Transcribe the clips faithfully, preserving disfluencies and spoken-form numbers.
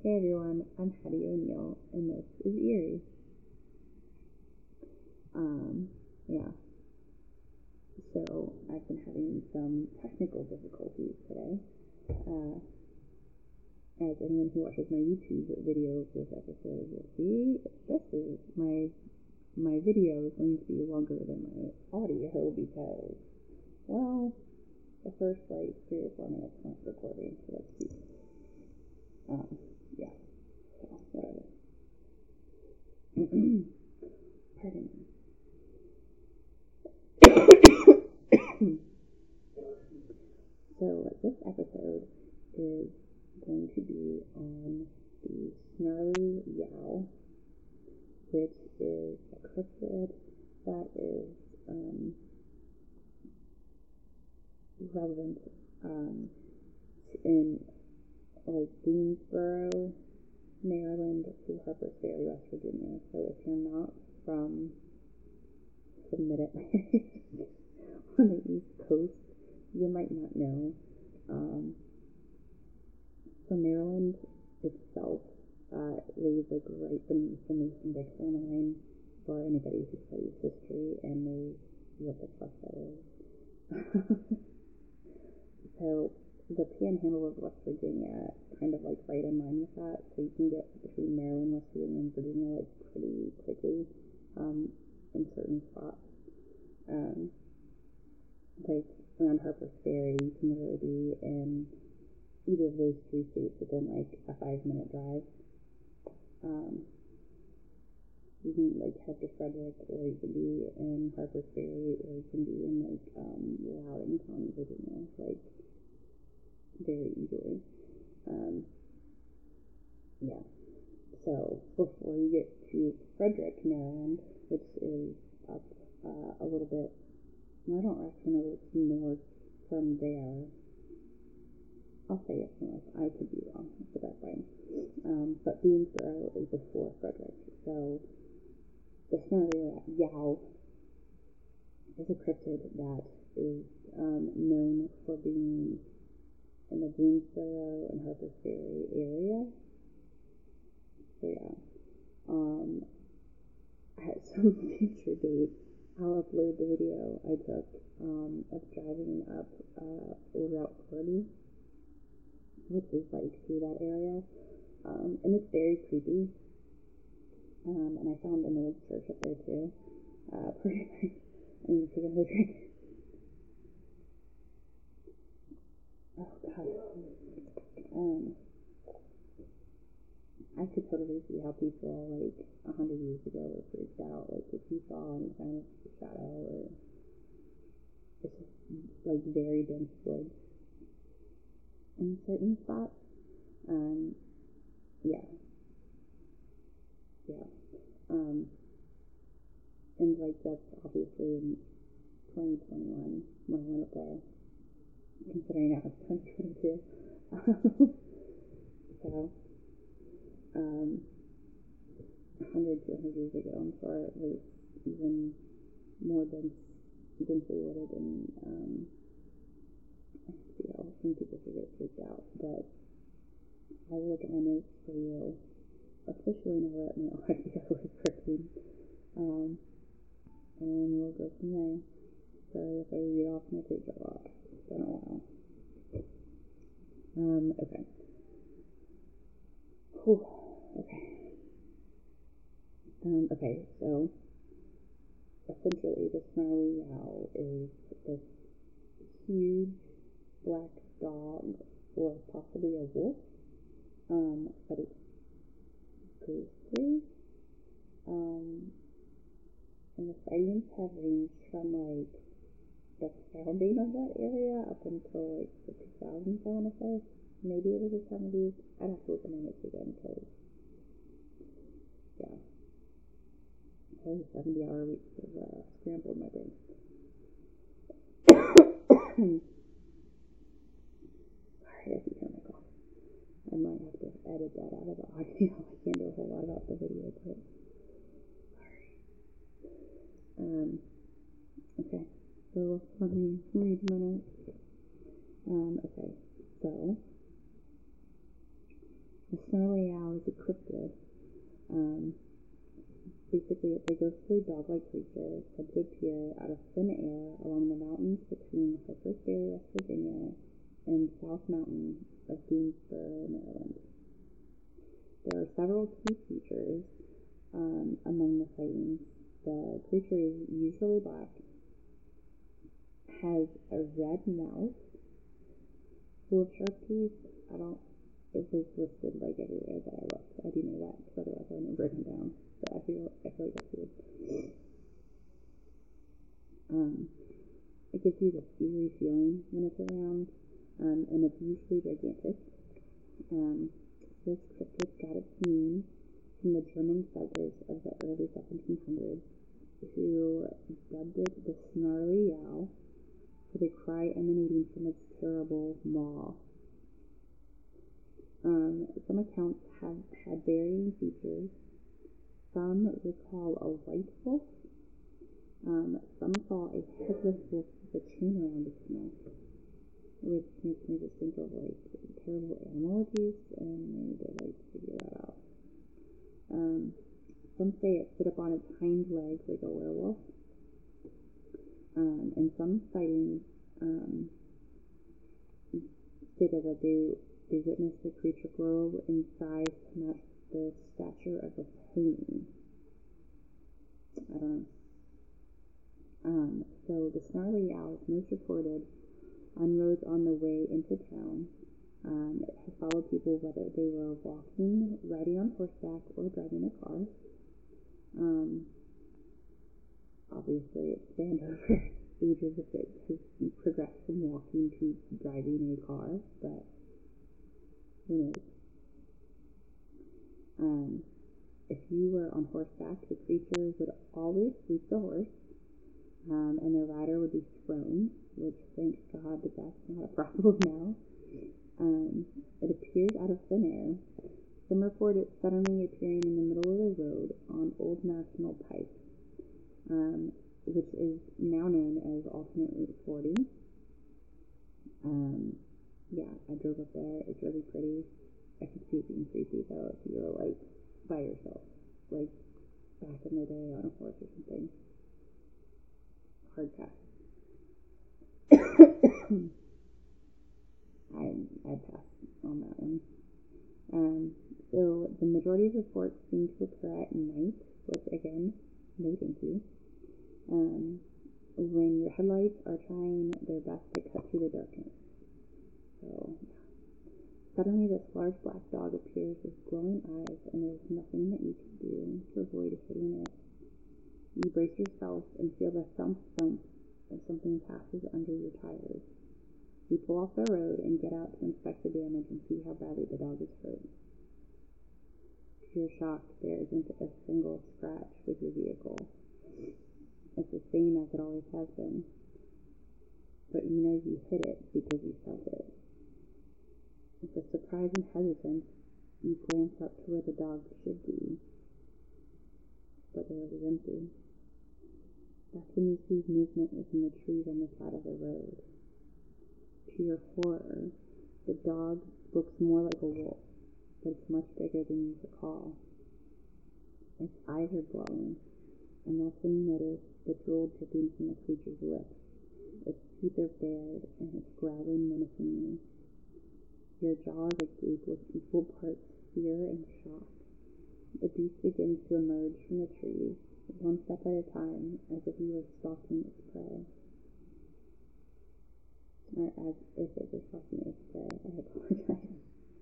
Hey everyone, I'm Hattie O'Neill, and this is Eerie. Um, yeah. So, I've been having some technical difficulties today. Uh, as anyone who watches my YouTube video of this episode will see, this is my, my video is going to be longer than my audio because, well, the first, like, three or four minutes not recording, so let's see. Um, yeah. So, whatever. Pardon me. So this episode is going to be on the Snarly Yow, which is a cryptid that is um, relevant um, in like Boonesboro, Maryland to Harpers Ferry, West Virginia. So if you're not from the Mid-Atlantic on the East Coast, you might not know. Um, so Maryland itself uh, lays like right beneath the Mason-Dixon line for anybody who studies history and knows what the fuck that is. So the Panhandle of West Virginia, kind of like right in line with that, so you can get between Maryland, West Virginia, and Virginia like pretty quickly um, in certain spots. Um, like around Harpers Ferry, you can literally be in either of those three states within like a five minute drive. Um, you can like head to Frederick, or you can be in Harpers Ferry, or you can be in like um, Loudoun County, Virginia, like very easily. Um, yeah. So before you get to Frederick, Maryland, which is up uh, a little bit, I don't actually know if it's north from there. I'll say it's north. I could be wrong. That's the best way. Um, but Boonesboro is before Frederick. So the Snarly Yow is a cryptid that is um, known for being in the Boonesboro and Harpers Ferry area. So yeah. Um, at some future date, I'll upload the video I took um, of driving up uh, Route forty, which is like through that area. Um, and it's very creepy. Um, and I found an old church up there too. Uh, pretty nice. I need to take another drink. Oh god. Um, I could totally see how people like a hundred years ago were freaked out. Like if you saw any kind of shadow, or it's just like very dense woods in certain spots. Um, yeah, yeah. Um, and like that's obviously in twenty twenty-one when I went up there, considering now it's twenty twenty-two. So, um, a hundred, two hundred years ago, I'm sure it was even more dense, densely wooded, and um, you know, some people could get freaked out. But I will look at my notes for you. Officially know that my audio is working. Um, and we'll go from there. Sorry if I read off my page a lot. It's been a while. Um, okay. Whew. Okay. Um, okay, so essentially the Snarly Yow is this huge black dog, or possibly a wolf, um, but it's ghostly. Um, and the sightings have ranged from like the founding of that area up until like the two thousands, I want to say. Maybe it was the seventies. I'd have to look at my notes again because, yeah, probably seventy hour weeks have uh, scrambled my brain. Sorry if you hear my cough. I might have to edit that out of the audio. I can't do a whole lot about the video, but sorry. Um, okay, so let me read my notes. Um, okay, so The snarly owl is a cryptid. Um, basically, it's a ghostly dog-like creature said to appear out of thin air along the mountains between Harper's Ferry, West Virginia, and South Mountain of Greensboro, Maryland. There are several key features um, among the sightings. The creature is usually black, has a red mouth full of sharp teeth. I don't, it was listed like everywhere that I looked. I do know that, because otherwise I wouldn't have written it down. But I feel, I feel like that's weird. Um, it gives you this eerie feeling when it's around, um, and it's usually gigantic. Um, this cryptid got its name from the German settlers of the early seventeen hundreds, who dubbed it the snarly yowl for the cry emanating from its terrible maw. Um, some accounts have had varying features. Some recall a white wolf. Um, some saw a headless wolf with a chain around its neck, which makes me just think of like terrible animal abuse, and I need to like figure that out. Um, some say it stood up on its hind legs like a werewolf. Um, and some sightings um, stated that they they witnessed the creature grow in size to match the stature of a pony. I don't know. Um, so the snarly owl is most reported on roads on the way into town. Um, it has followed people whether they were walking, riding on horseback, or driving a car. Um, obviously, it's spanned over ages if it has progressed from walking to driving a car, but who knows? Um, if you were on horseback, the creature would always sweep the horse, um, and the rider would be thrown, which, thank God, that that's not a problem now. Um, it appears out of thin air. Some report it suddenly appearing in the middle of the road on Old National Pike, um, which is now known as Alternate Route forty. Um, yeah, I drove up there. It's really pretty. I could see it being creepy, though, if you were, like, by yourself, like, back in the day on a horse or something. Hard pass. I, I'd pass on that one. Um, so the majority of reports seem to occur at night, which, again, no thank you. Um, when your headlights are trying their best to cut through the darkness. So, suddenly this large black dog appears with glowing eyes, and there's nothing that you can do to avoid hitting it. You brace yourself and feel the thump thump as something passes under your tires. You pull off the road and get out to inspect the damage and see how badly the dog is hurt. To your shock, there isn't a single scratch with your vehicle. It's the same as it always has been. But you know you hit it because you felt it. With a surprise and hesitance, you glance up to where the dog should be. But the road is empty. That's when you see movement within the trees on the side of the road. To your horror, the dog looks more like a wolf, but it's much bigger than you recall. Its eyes are glowing, and that's when you notice the drool dripping from the creature's lips. Its teeth are bared, and it's growling menacingly. Your jaw is agape with equal parts fear and shock. The beast begins to emerge from the trees, one step at a time, as if you were stalking its prey. Or as if it was stalking its prey. I apologize.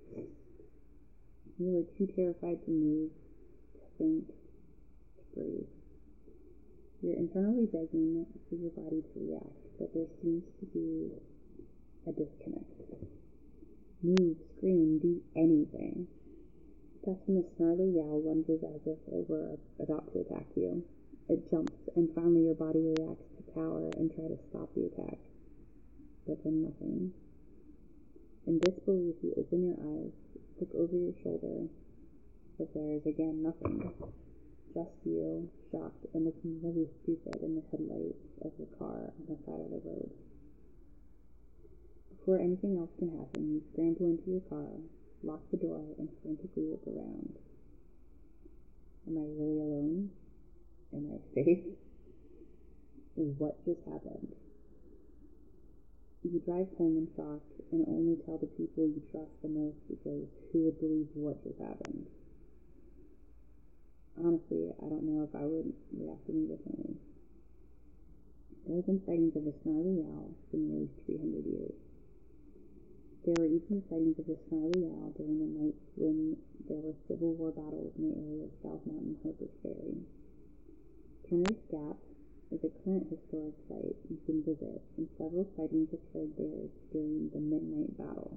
You were too terrified to move, to think, to breathe. You're internally begging for your body to react, but there seems to be a disconnect. Move, scream, do anything. That's when the snarly yowl lunges as if it were about to attack you. It jumps, and finally your body reacts to cower and try to stop the attack. But then nothing. In disbelief, you open your eyes, look over your shoulder, but there is again nothing. Just you, shocked and looking really stupid in the headlights of the car on the side of the road. Before anything else can happen, you scramble into your car, lock the door, and frantically look around. Am I really alone? Am I safe? What just happened? You drive home in shock and only tell the people you trust the most because who would believe what just happened? Honestly, I don't know if I would react any differently. There have been sightings of a snarly owl for nearly three hundred years. There were even sightings of a snarly owl during the nights when there were Civil War battles in the area of South Mountain Harper's Ferry. Turner's Gap is a current historic site you can visit, and several sightings occurred there during the Midnight Battle.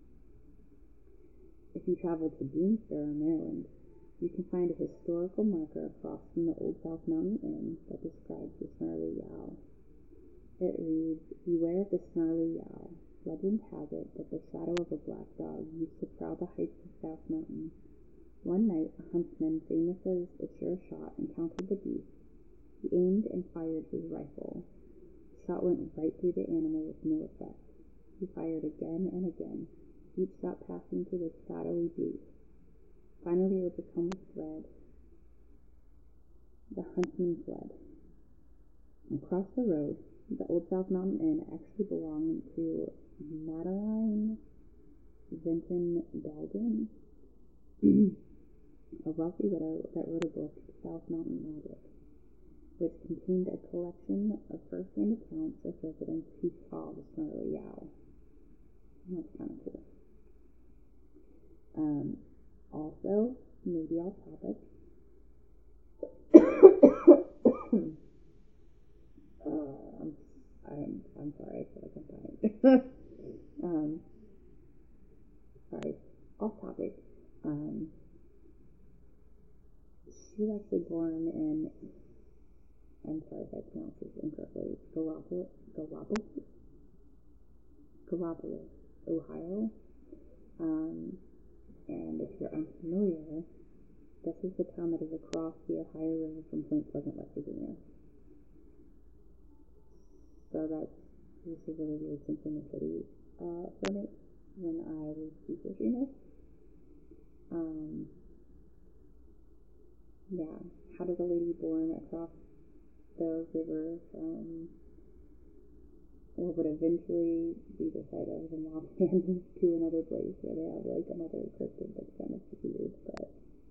If you travel to Deansboro, Maryland, you can find a historical marker across from the Old South Mountain Inn that describes the snarly owl. It reads, "Beware of the snarly owl. Legend has it that the shadow of a black dog used to prowl the heights of South Mountain. One night, a huntsman famous as a sure shot encountered the beast. He aimed and fired his rifle. The shot went right through the animal with no effect. He fired again and again, each shot passing through the shadowy beast. Finally overcome with dread, the huntsman fled." Across the road, the Old South Mountain Inn actually belonged to Madeline Vinton Dalton, a wealthy widow that wrote a book, South Mountain Magic, which contained a collection of first-hand accounts of residents who saw the snarly owl. That's kind of cool. Um, also, maybe off topic. uh, I'm, I'm, I'm sorry, I feel like I'm dying. um, sorry, off topic. Um, she was actually born in, I'm sorry if I pronounce this incorrectly, Gallipolis, Gallipolis, Gallipolis, Ohio. Um, and if you're unfamiliar, this is the town that is across the Ohio River from Point Pleasant, West Virginia. So that's just a really weird synchronicity uh, from it when I was researching this. Um, yeah, how did a lady born across the river from what would eventually be the site of the Mothman to another place where they have like another cryptid that's kind of weird, but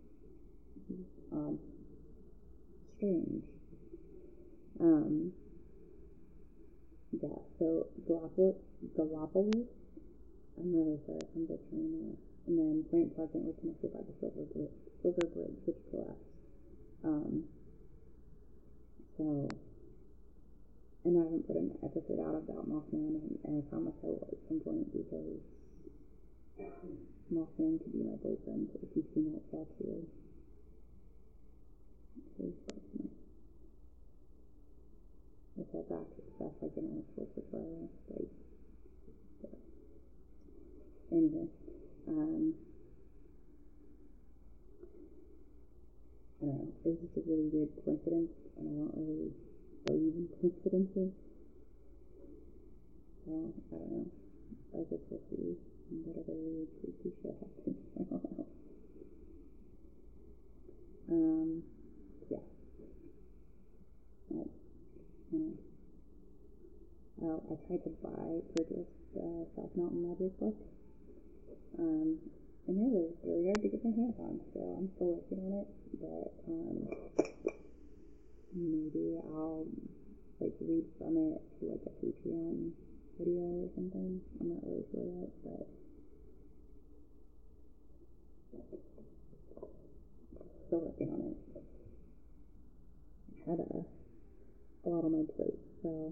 um, strange. Um, yeah, so Gallipolis, Gallipolis, I'm really sorry if I'm butchering that. And then Point Pleasant was connected by the Silver Bridge, Silver Bridge, which collapsed. Um, so, and I haven't put an episode out about Mothman, and, and I promise I will at some point because Mothman could be my boyfriend if you've seen that tattoo. I thought that that's like an actual portrayal, like, so. Anyway, um, I don't know, it was just a really weird coincidence, and I don't really believe in coincidences, so, I don't know, I guess we'll see whatever weird creepy shit happens, I don't know. Um, yeah, I, I don't know. Oh, I tried to buy, purchase the uh, South Mountain Magic book, um, and it was really hard to get my hands on, so I'm still working on it, but, um, maybe I'll, like, read from it to, like, a Patreon video or something. I'm not really sure yet, but still working on it. I had a, a lot on my plate, so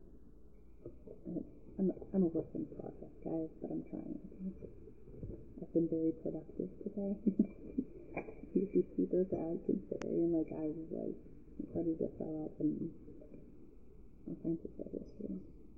I'm a, I'm a work in progress, guys, but I'm trying. I've been very productive today. Which is super bad considering, like, I was, like, ready to sell up and all kinds of stuff yesterday.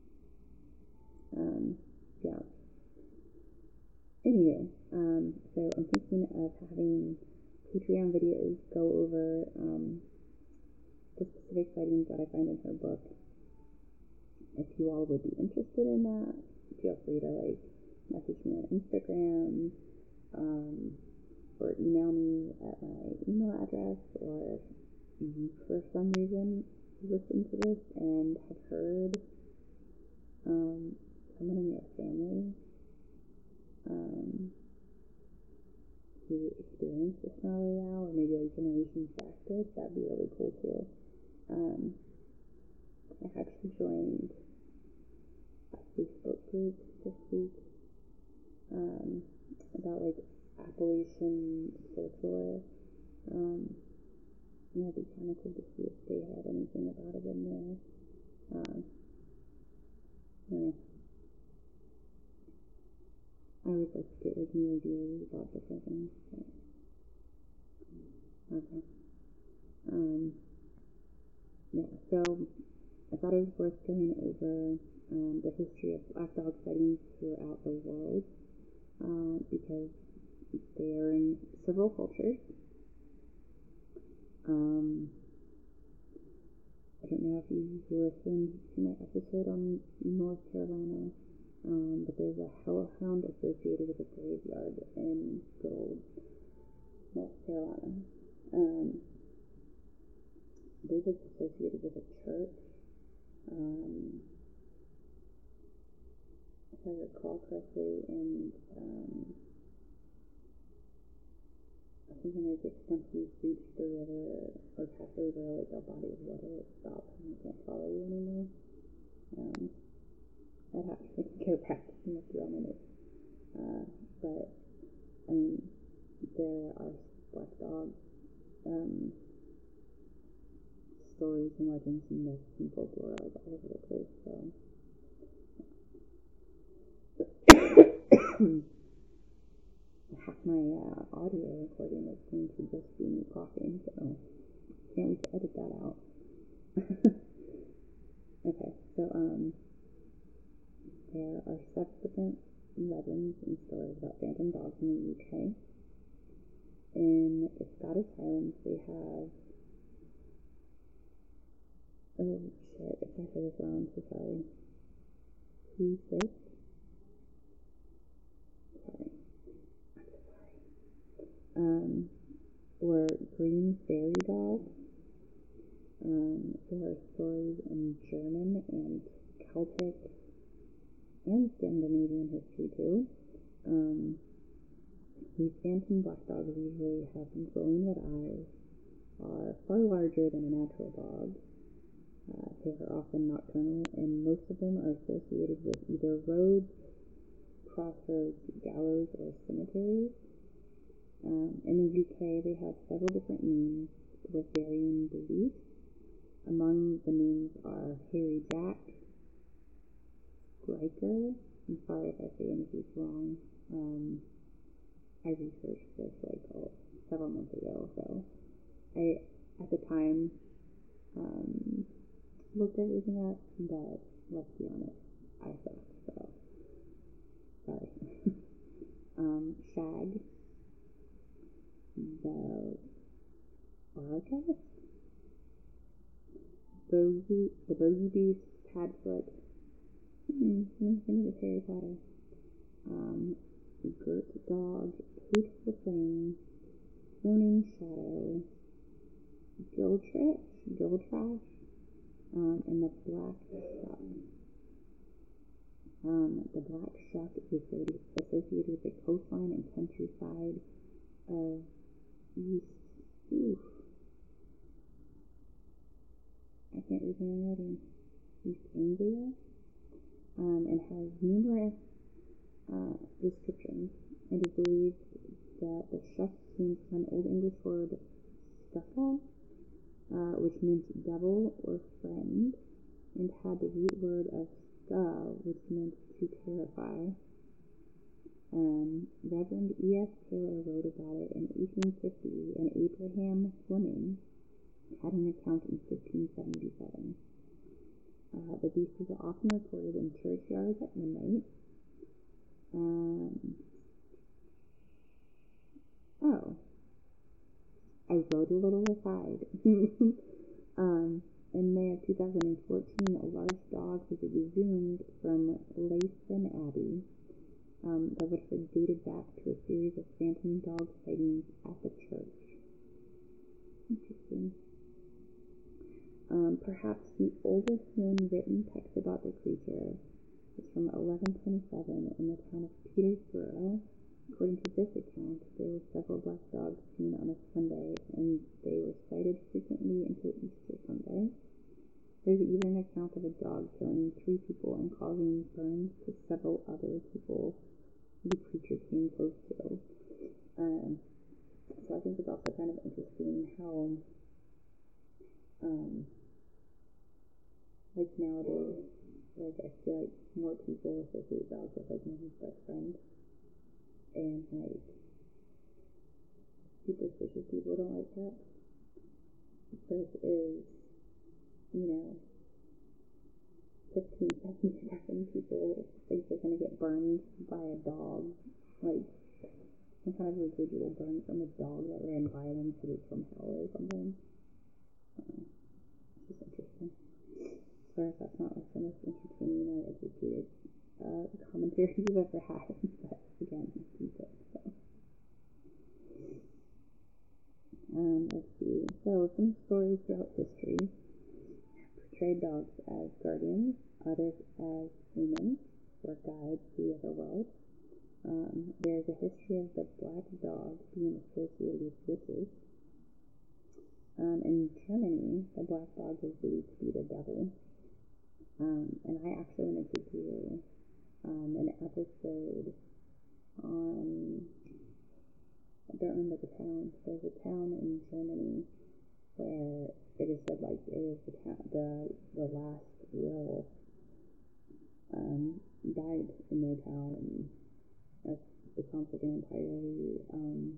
Um, yeah. Anywho, um, so I'm thinking of having Patreon videos go over, um, the specific sightings that I find in her book. If you all would be interested in that, feel free to, like, message me on Instagram, um, or email me at my email address, or you for some reason listen to this and have heard um, someone in your family um, who experienced this snarly owl, or maybe like generations back this, that'd be really cool too. Um, I actually joined a Facebook group this week um, about like Appalachian folklore. Um, and it'd be kind of cool to see if they had anything about it in there. Um, yeah. I would like to get like new ideas about different things. But, okay. Um, yeah, so I thought it was worth going over um, the history of black dog sightings throughout the world um, because they are in several cultures. Um, I don't know if you listened to my episode on North Carolina, um, but there's a hellhound associated with a graveyard in good old North Carolina. Um, I believe it's associated with a church. Um, if I recall correctly, and um, I think when it gets once you reach the river or pass over like a body of water, it stops and it can't follow you anymore. Um, I'd have to go back and look through all my notes. Uh, but I mean, there are black dog um, stories and legends and myths and folklore like all over the place. So. Half my uh, audio recording is going to just be me coughing, so can't wait to edit that out. Okay, so um, there are seven different legends and stories about phantom dogs in the U K. In the Scottish Highlands, they have, oh shit, if I say this wrong, I'm so sorry. Who's this? Sorry. I'm so sorry. Um, or green fairy dogs. Um, there are stories in German and Celtic and Scandinavian history too. Um, these phantom black dogs usually have glowing red eyes, are far larger than a natural dog. Uh, they are often nocturnal, and most of them are associated with either roads, crossroads, gallows, or cemeteries. Um, in the U K, they have several different names with varying beliefs. Among the names are Harry Jack, Riker. I'm sorry if I say any of these wrong. Um, I researched this like oh, several months ago, so I, at the time, um, looked everything up, but let's be honest, I suck, so sorry. um, Shag, the Argus, Bogey, the Bogey Beast, Padfoot, hmm, anything with Harry Potter. Um, Gert Dog, Hateful Thing, Moaning Shadow, Giltrash, Giltrash, um, and the Black Shuck. Um, the Black Shuck is associated with the coastline and countryside of East, oof, I can't read my writing, East Anglia, um, and has numerous uh, descriptions. It is believed that the shuck came from an Old English word "scuffa," uh, which meant devil or friend, and had the root word of "ska," which meant to terrify. Um, Reverend E S Taylor wrote about it in eighteen fifty, and Abraham Fleming had an account in fifteen seventy-seven. Uh, the beast is often reported in churchyards at midnight. Um, oh, I wrote a little aside. um, in May of two thousand fourteen, a large dog was exhumed from Leiston Abbey. um, that Woodford dated back to a series of phantom dog sightings at the church. Interesting. Um, perhaps the oldest known written text about the creature is from eleven twenty-seven in the town of Peterborough. According to this account, there were several black dogs seen on a Sunday, and they were sighted frequently until Easter Sunday. There's even an account of a dog killing three people and causing burns to several other people the creature came close to. Um, so I think it's also kind of interesting how, um, like nowadays, like I feel like more people associate dogs with like my best friend, and like superstitious people don't like that. This is, you know, fifteen, seventeen people think they're going to get burned by a dog, like some kind of residual burn from a dog that ran by them to it from hell or something. Uh, it's just interesting. Sorry if that's not like the most entertaining or educated uh, commentary you've ever had, but again, I keep it. So. Um, let's see. So some stories throughout history portray dogs as guardians, others as humans or guides to the other world. Um, there's a history of the black dog being associated with witches. Um, in Germany, the black dog is believed to be the devil. Um, and I actually wanted to do um, an episode on, I don't remember the town, there's a town in Germany where it is said like it was the, town, the, the last real um, died in their town, and that's, it sounds like an entirely um,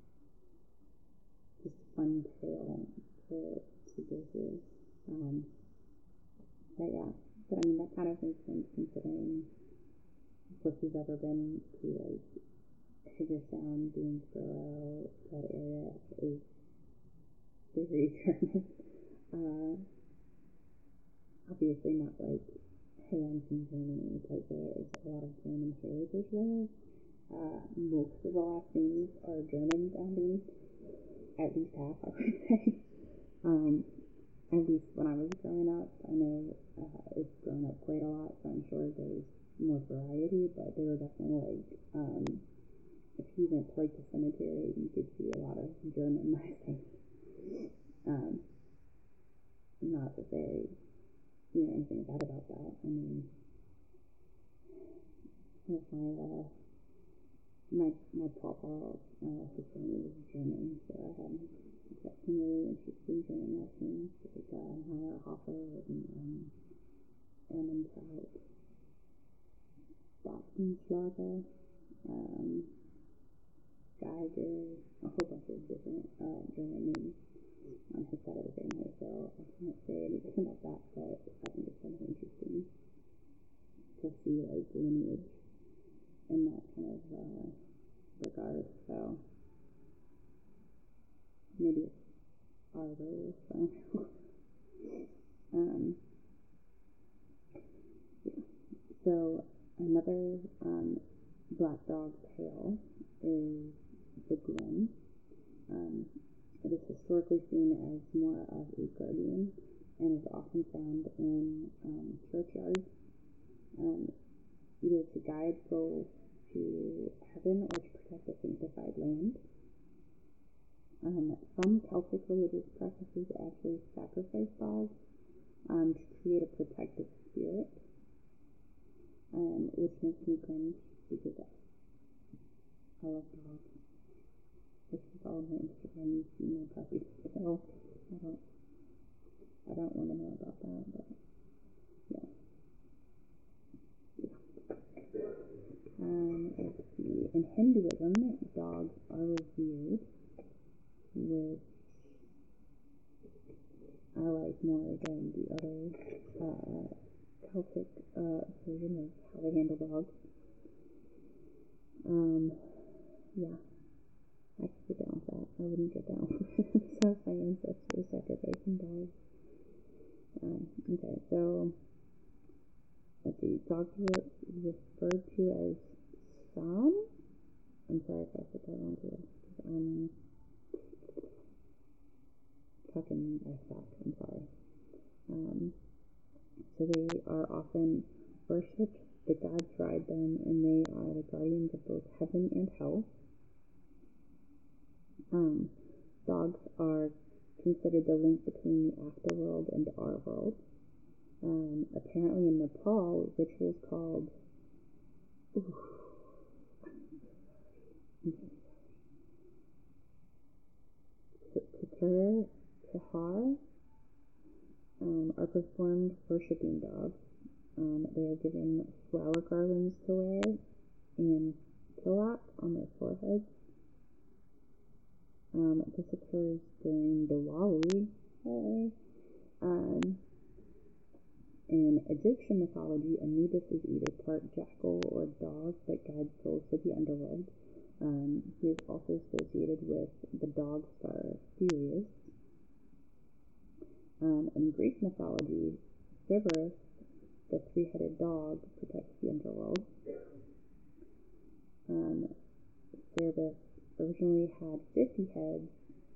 just fun tale to, to go through. Um, but yeah, but I mean that kind of makes sense considering if you've ever been to like Hagerstown, Boonesboro, that area is very German. Uh, obviously not like, hey, I'm from Germany, because there is a lot of German heritage there. Uh, most of the last names are German sounding, at least half, I would say. Um, at least when I was growing up, I know uh, it's grown up quite a lot, so I'm sure there's more variety, but there were definitely like, um, if you went to like the cemetery, you could see a lot of German last Um, not that they, you know, anything bad about that. I mean, with my, uh, my, my papa, uh, his family was German, so I had got some really interesting German last names, like, uh, Meyerhofer and, um, Ernentraut, Bostonschlager, um, Geiger, a whole bunch of different, uh, German names on his side of the family, so I can't say anything about that, but I think it's kind of interesting to see, like, lineage in that kind of, uh, regard, so maybe it's our way, so, um, yeah. So, another, um, black dog tale is the Glen. Um, it is historically seen as more of a guardian and is often found in um, churchyards, um, either to guide souls to heaven or to protect a sanctified land. Um, some Celtic religious practices actually sacrifice dogs um, to create a protective spirit, um, which makes me cringe because I love dogs. If you follow my Instagram, you see my puppies, so I don't, I don't want to know about that, but yeah. yeah. Um, let's see. In Hinduism, dogs are revered, which I like more than the other uh, Celtic uh, version of how they handle dogs. Um, yeah. I could get down with that. I wouldn't get down with some of my ancestors sacrificing dogs. Um, okay, so let's see. Dogs were referred to as Sam. I'm sorry if I said that wrong too. I'm fucking I suck. I'm sorry. Um, so they are often worshipped. The gods ride them, and they are the guardians of both heaven and hell. Um, dogs are considered the link between the afterworld and our world. Um, apparently in Nepal, rituals called Kutur Tihar um, are performed worshipping dogs. Um, they are given flower garlands to wear and tilak on their foreheads. Um, this occurs during Diwali. Hey. Um, in Egyptian mythology, Anubis is either part jackal or dog that guides souls to the underworld. Um, he is also associated with the dog star Sirius. Um, in Greek mythology, Cerberus, the three-headed dog, protects the underworld. Um, Cerberus originally had fifty heads,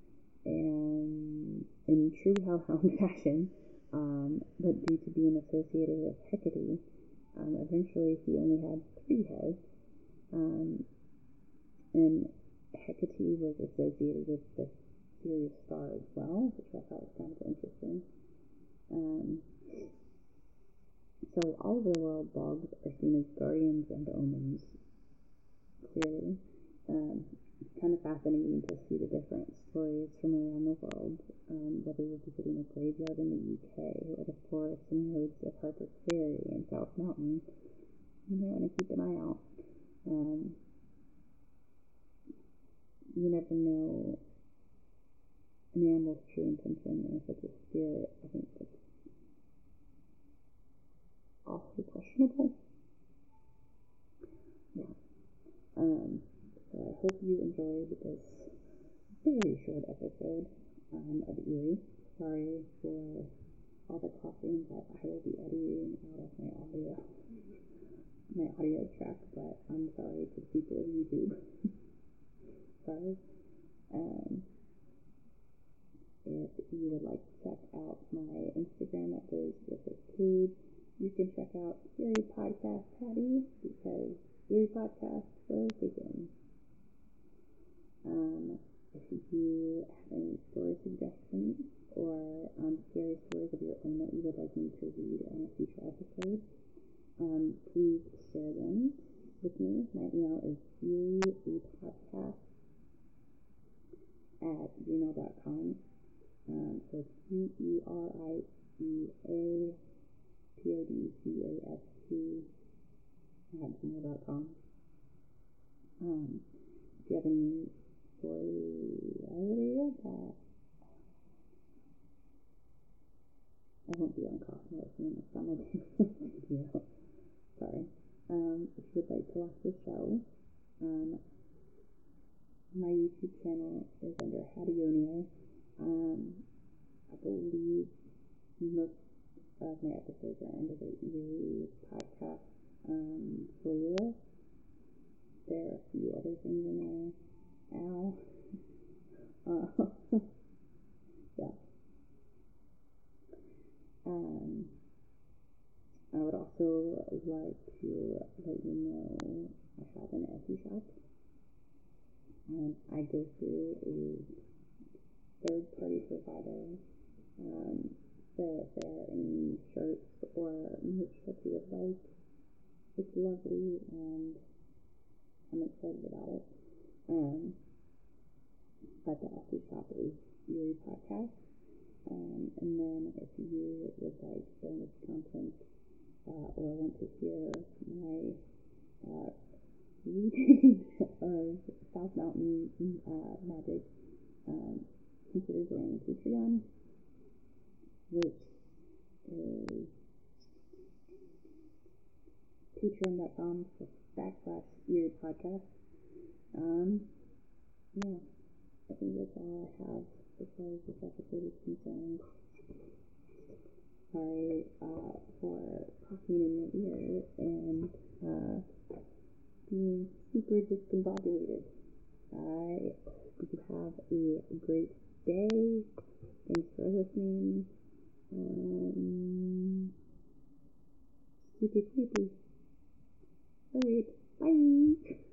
and in true hellhound fashion, um, but due to being associated with Hecate, um, eventually he only had three heads. Um, and Hecate was associated with the Sirius star as well, which I thought was kind of interesting. Um, so all over the world, dogs are seen as guardians and omens, clearly. Um, it's kind of fascinating to see the different stories from around the world, um, whether you're visiting a graveyard in the U K or the forests and woods of Harper's Ferry and South Mountain. You may want to keep an eye out. Um, you never know an animal's true intention, and if it's a spirit, I think that's awfully questionable. Yeah. Um, so I hope you enjoyed this very short episode um, of Eerie. Sorry for all the coughing that I will be editing out of my audio, my audio track, but I'm sorry to the people of YouTube. Sorry. Um, if you would like to check out my Instagram that goes with this page, you can check out Eerie Podcast Patty, because Eerie Podcast will begin. Um, if you have any story suggestions or um, scary stories of your own that you would like me to read on a future episode, um, please share them with me. My email is eerie podcast at gmail dot com. Um, so it's E E R I E A P O D C A S T at gmail dot com. Um, if you have any story, I already read that. I won't be on cough medicine in the summer video. Sorry. Um, if you would like to watch the show, um, my YouTube channel is under Hadionia. Um, I believe most of my episodes are under the Eerie Podcast um, playlist. There are a few other things in there. Ow. Uh, yeah. Um, I would also like to let you know I have an Etsy shop. Um, I go through a third-party provider. Um, so if there are any shirts or merch that you would like, it's lovely and I'm excited about it. Um, but the Etsy shop is Eerie Podcast. Um, and then if you would like bonus content uh, or want to hear my uh, reading of South Mountain uh, Magic, um, consider joining Patreon, which is patreon dot com backslash Eerie Podcast. Um, yeah, I think that's all I have as far as this episode is concerned. Sorry uh, for talking in your ear and uh, being super discombobulated. I hope you have a great day. Thanks for listening. Um, super creepy. Alright, bye.